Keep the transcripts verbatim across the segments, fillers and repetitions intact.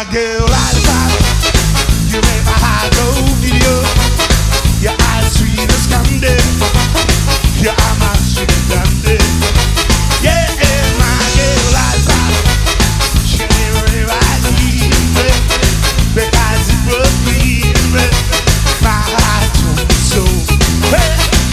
girl lollipop. You make my heart go giddy up. Your eyes sweet as candy. You are my sugar candy. Yeah, my girl lollipop. She never right me because it was me. My heart told me so. Hey.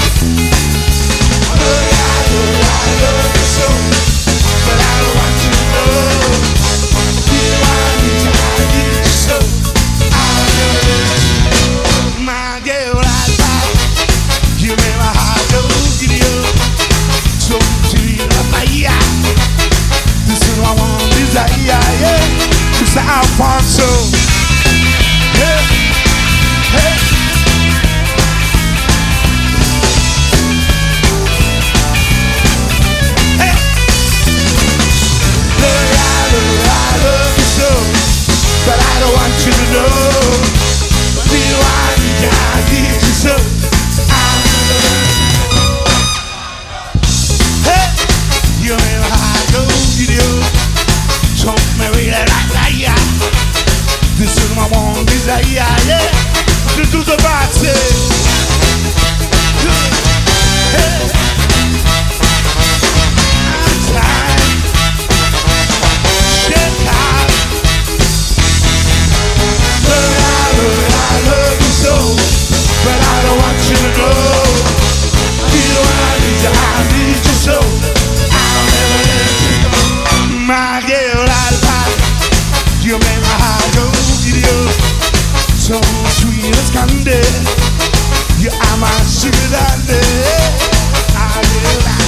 I love you, I love you, I love you so. But I don't want you to know. You I need you, I need you so. I love you, my girl lollipop. You make my heart go giddy up. So to you the fire. This is what I want, desire, yeah. It's the Alfonso. Hey, hey. Hey. Love you, I love you, I love you so. But I don't want you to know. Do you want me, I need you so. I love you. Hey. You make my heart go giddy up. Don't marry that liar. This is my one desire, yeah. To do the party. Hey. I'm tired. Shake out. Love you, I love you, I love you so. But I don't want you to know. You I need you, I need you so. I'll never let you go. My girl, lollipop. You make my heart go giddy up. So sweet as candy. You are my sugar daddy. I will